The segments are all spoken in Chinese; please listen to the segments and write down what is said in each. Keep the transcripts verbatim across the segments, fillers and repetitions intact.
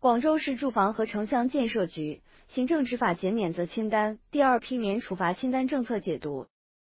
广州市住房和城乡建设局行政执法减免责清单第二批免处罚清单政策解读。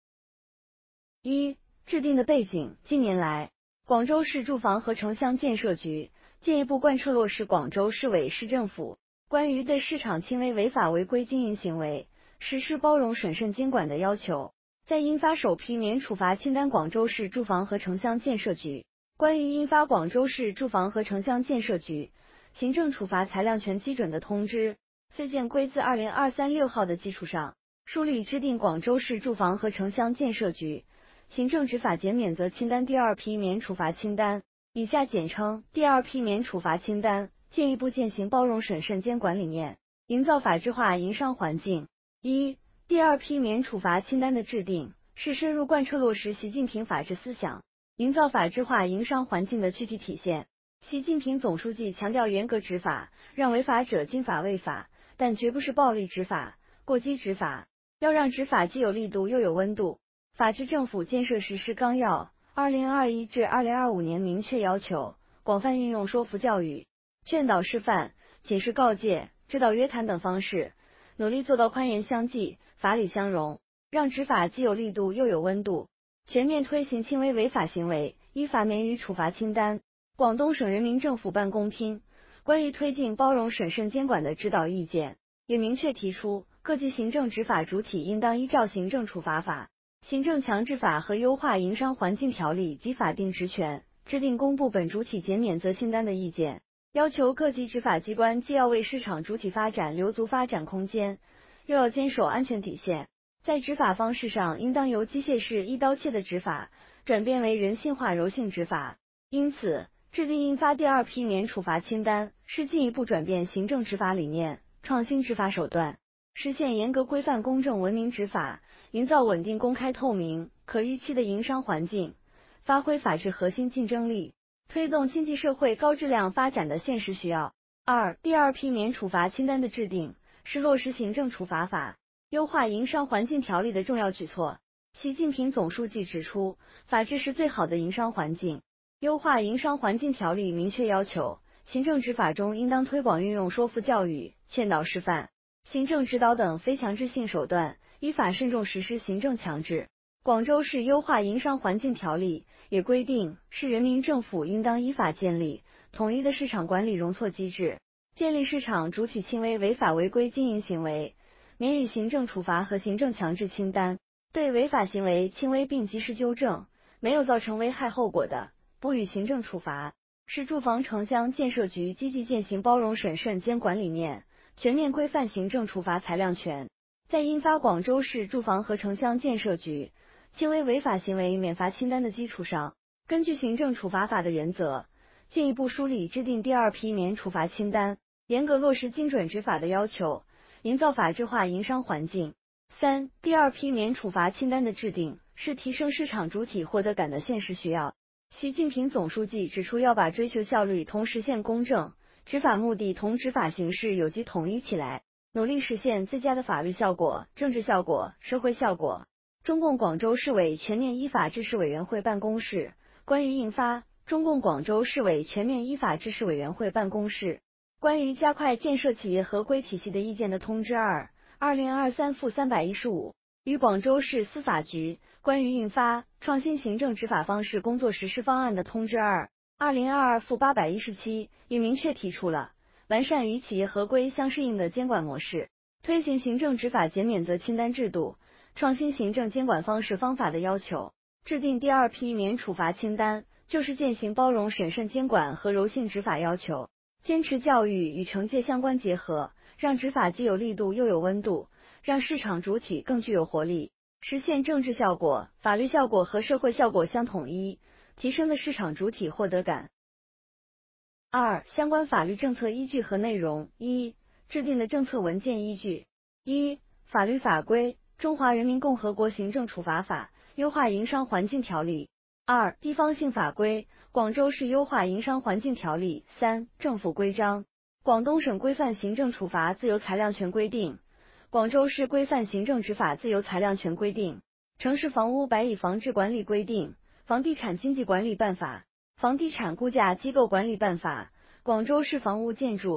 一、制定的背景。近年来，广州市住房和城乡建设局进一步贯彻落实广州市委市政府关于对市场轻微违法违规经营行为实施包容审慎监管的要求，在印发首批免处罚清单广州市住房和城乡建设局关于印发广州市住房和城乡建设局行政处罚裁量权基准的通知岁建规自二零二三六号的基础上，梳理制定广州市住房和城乡建设局行政执法减免责清单第二批免处罚清单，以下简称第二批免处罚清单，进一步践行包容审慎监管理念，营造法治化营商环境。一、第二批免处罚清单的制定是深入贯彻落实习近平法治思想，营造法治化营商环境的具体体现。习近平总书记强调严格执法，让违法者经法为法，但绝不是暴力执法、过激执法，要让执法既有力度又有温度。法治政府建设实施纲要二零二一至二零二五年明确要求，广泛运用说服教育、劝导示范、警示告诫、指导约谈等方式，努力做到宽严相济、法理相容，让执法既有力度又有温度，全面推行轻微违法行为依法免予处罚清单。广东省人民政府办公厅关于推进包容审慎监管的指导意见也明确提出，各级行政执法主体应当依照行政处罚法、行政强制法和优化营商环境条例及法定职权，制定公布本主体减免责清单的意见，要求各级执法机关既要为市场主体发展留足发展空间，又要坚守安全底线。在执法方式上，应当由机械式一刀切的执法转变为人性化柔性执法。因此，制定印发第二批免处罚清单是进一步转变行政执法理念，创新执法手段，实现严格规范公正文明执法，营造稳定公开透明可预期的营商环境，发挥法治核心竞争力，推动经济社会高质量发展的现实需要。二、第二批免处罚清单的制定是落实行政处罚法、优化营商环境条例的重要举措。习近平总书记指出，法治是最好的营商环境。优化营商环境条例明确要求，行政执法中应当推广运用说服教育、劝导示范、行政指导等非强制性手段，依法慎重实施行政强制。广州市优化营商环境条例也规定，市人民政府应当依法建立统一的市场管理容错机制，建立市场主体轻微违法违规经营行为免予行政处罚和行政强制清单，对违法行为轻微并及时纠正，没有造成危害后果的，不予行政处罚。市住房城乡建设局积极践行包容审慎监管理念，全面规范行政处罚裁量权。在印发广州市住房和城乡建设局轻微违法行为免罚清单的基础上，根据行政处罚法的原则，进一步梳理制定第二批免处罚清单，严格落实精准执法的要求，营造法治化营商环境。三、第二批免处罚清单的制定是提升市场主体获得感的现实需要。习近平总书记指出，要把追求效率同实现公正、执法目的同执法形式有机统一起来，努力实现最佳的法律效果、政治效果、社会效果。中共广州市委全面依法治市委员会办公室关于印发《中共广州市委全面依法治市委员会办公室关于加快建设企业合规体系的意见》的通知二，二零二三负三百一十五。与广州市司法局关于印发创新行政执法方式工作实施方案的通知二，二零二二负八百一十七，也明确提出了完善与企业合规相适应的监管模式，推行行政执法减免责清单制度，创新行政监管方式方法的要求。制定第二批免处罚清单，就是践行包容审慎监管和柔性执法要求，坚持教育与惩戒相关结合，让执法既有力度又有温度，让市场主体更具有活力，实现政治效果、法律效果和社会效果相统一，提升的市场主体获得感。二、相关法律政策依据和内容。一、制定的政策文件依据。一、法律法规：中华人民共和国行政处罚法、优化营商环境条例。二、地方性法规：广州市优化营商环境条例。三、政府规章：广东省规范行政处罚自由裁量权规定，广州市规范行政执法自由裁量权规定，城市房屋白蚁防治管理规定，房地产经济管理办法，房地产估价机构管理办法，广州市房屋建筑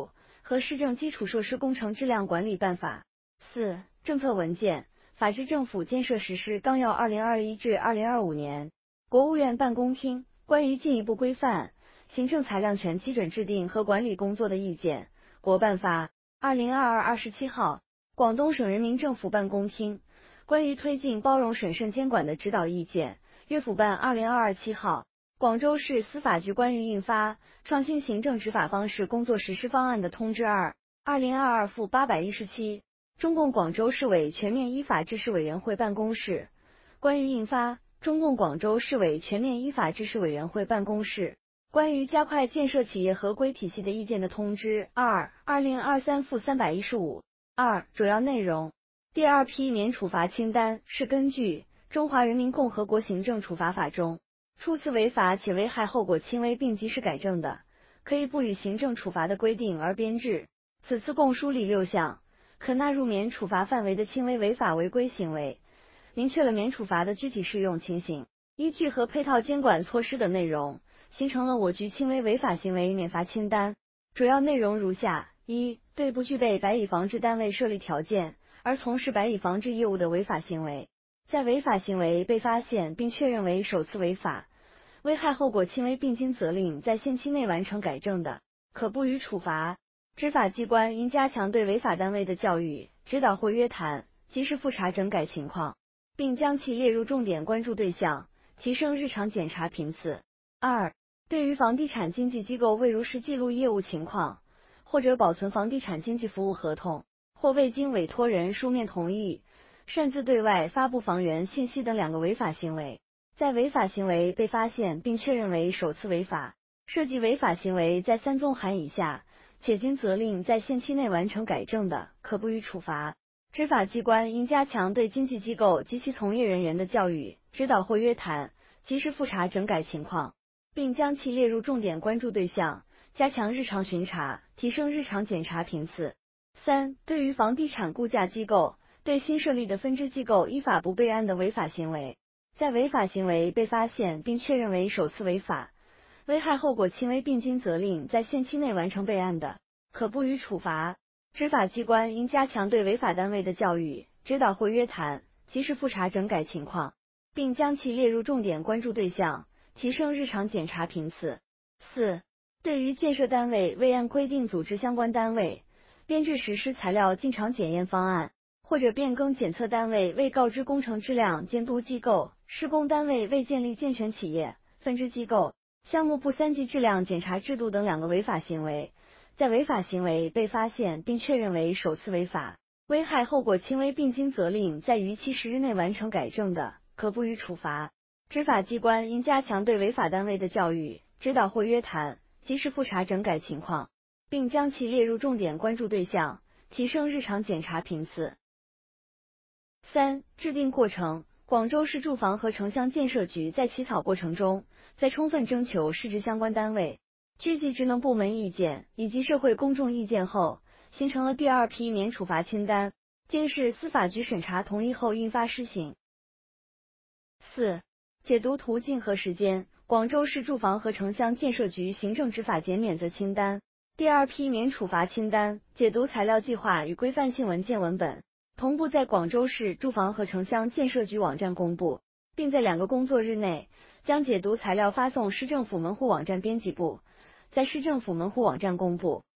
和市政基础设施工程质量管理办法。四、政策文件，法治政府建设实施纲要 二零二一至二零二五年，国务院办公厅关于进一步规范行政裁量权基准制定和管理工作的意见，国办法二零二二二十七号，广东省人民政府办公厅关于推进包容审慎监管的指导意见，粤府办二零二二七号，广州市司法局关于印发创新行政执法方式工作实施方案的通知二二零二二负八百一十七，中共广州市委全面依法治市委员会办公室关于印发中共广州市委全面依法治市委员会办公室关于加快建设企业合规体系的意见的通知二二零二三负三百一十五。二、主要内容。第二批免处罚清单是根据《中华人民共和国行政处罚法》中初次违法且危害后果轻微并及时改正的，可以不予行政处罚的规定而编制。此次共梳理六项可纳入免处罚范围的轻微违法违规行为，明确了免处罚的具体适用情形、依据和配套监管措施的内容，形成了我局轻微违法行为免罚清单。主要内容如下：一、对不具备白蚁防治单位设立条件而从事白蚁防治业务的违法行为，在违法行为被发现并确认为首次违法，危害后果轻微并经责令在限期内完成改正的，可不予处罚。执法机关应加强对违法单位的教育、指导或约谈，及时复查整改情况，并将其列入重点关注对象，提升日常检查频次。二、对于房地产经纪机构未如实记录业务情况，或者保存房地产经纪服务合同，或未经委托人书面同意，擅自对外发布房源信息等两个违法行为，在违法行为被发现并确认为首次违法，涉及违法行为在三宗含以下，且经责令在限期内完成改正的，可不予处罚。执法机关应加强对经纪机构及其从业人员的教育、指导或约谈，及时复查整改情况，并将其列入重点关注对象，加强日常巡查，提升日常检查频次。三、对于房地产估价机构对新设立的分支机构依法不备案的违法行为，在违法行为被发现并确认为首次违法，危害后果轻微并经责令在限期内完成备案的，可不予处罚。执法机关应加强对违法单位的教育、指导或约谈，及时复查整改情况，并将其列入重点关注对象，提升日常检查频次。四、对于建设单位未按规定组织相关单位编制实施材料进场检验方案，或者变更检测单位未告知工程质量监督机构，施工单位未建立健全企业、分支机构、项目部三级质量检查制度等两个违法行为，在违法行为被发现并确认为首次违法，危害后果轻微并经责令在逾期十日内完成改正的，可不予处罚。执法机关应加强对违法单位的教育、指导或约谈，及时复查整改情况，并将其列入重点关注对象，提升日常检查频次。三、制定过程。广州市住房和城乡建设局在起草过程中，在充分征求市直相关单位、局级职能部门意见以及社会公众意见后，形成了第二批免处罚清单，经市司法局审查同意后印发施行。四、解读途径和时间。广州市住房和城乡建设局行政执法减免责清单第二批免处罚清单解读材料计划与规范性文件文本同步在广州市住房和城乡建设局网站公布，并在两个工作日内将解读材料发送市政府门户网站编辑部，在市政府门户网站公布。